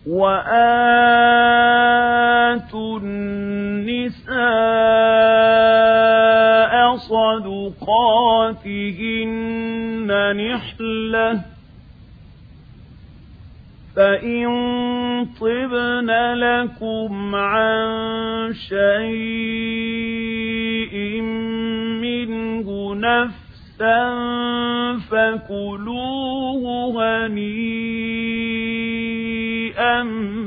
وآتوا النساء صدقاتهن نحلة فإن طبن لكم عن شيء منه نفسا فكلوه هنيئا